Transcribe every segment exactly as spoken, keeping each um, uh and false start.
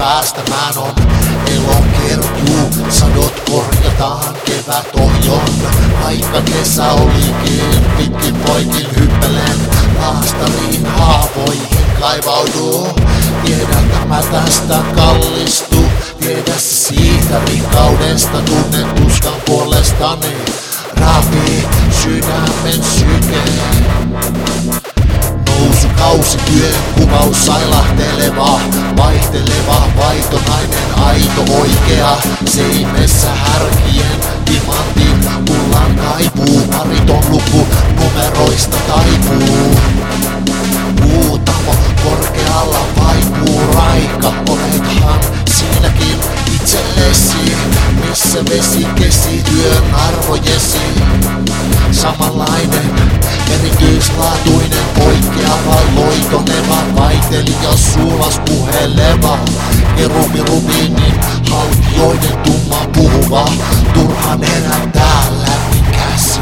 päästämään on elon kertuu. Sadot korjataan, kevät ohjon, vaikka kesä olikin. Pitkin poikin hyppelen, laastariin haavoihin kaivaudu. Tiedä tämä tästä kallistu, tiedä se siitä rikkaudesta. Tunnen tuskan puolestani, raapii sydämen sykeen. Nousukausi, työn kuvaus, sailahteleva, vaihteleva, vaitonainen, aito, oikea. Seimessä härkien, timantin, kullan kaipuu, pariton luku, numeroista taipuu. Muutamo korkealla vaipuu, raika, olethan siinäkin itsellesi, missä vesi kesi työn arvojesi. Samanlainen, erityislaatuinen, poikkeava, loitoneva, vaihtelija, suulas puheleva, kerubirubiinin haltijoiden tumma puhuva, turhan herättää lämmin käsi.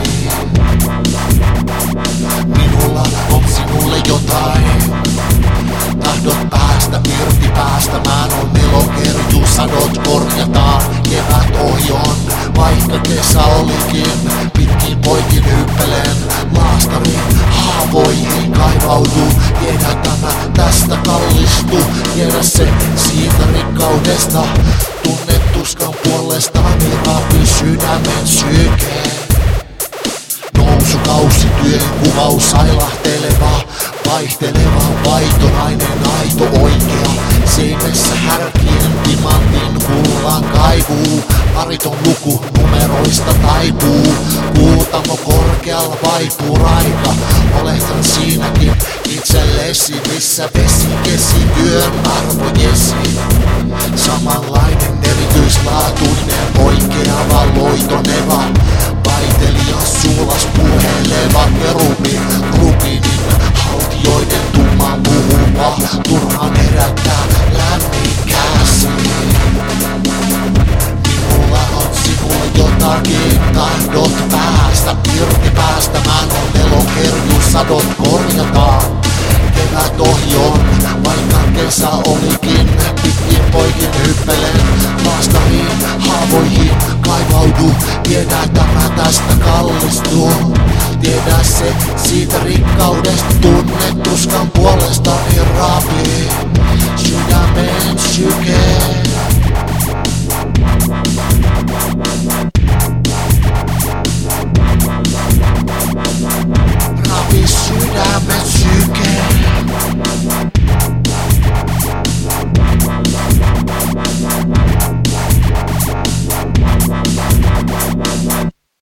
Minulla on sinulle jotain, tahdot päästä irti, päästämään on elokerju, sadot korjataan, kevät ohjon, vaikka kesä olikin. Pitkin poikin hyppelen, laastariin haavoihin kaivaudu. Tiedä tämä tästä kallistu, tiedä se siitä rikkaudesta. Tunne tuskan puolestani, raapii sydämen sykeen. Nousukausi, työn kuvaus, sailahteleva, vaihteleva, vaitonainen, aito, oikea. Seimessä härkien, timantin, kullan kaivuu. Pariton luku, numeroista taipuu. Kuutamo korkealla vaipuu, raika. Olethan siinäkin itsellesi, missä vesi kesi työn arvojesi. Samanlainen, erityislaatuinen, poikkeava, loitoneva, vaihtelija, suulas puheleva, kerubi, rubinin haltijoiden tumma puhuva, turhaan herättää lämmin käsi. Minulla on sinulle jotakin, tahdot päästä irti, päästämään on elokerju, sadot korjataan. Kevät ohjon, vaikka kesä olikin. Pitkin poikin hyppelen, laastariin haavoihin kaivaudu. Tiedä tämä tästä kallistuu, tiedä se siitä rikkaudesta. Tunne tuskan puolestani, raapii sydämen sykeen.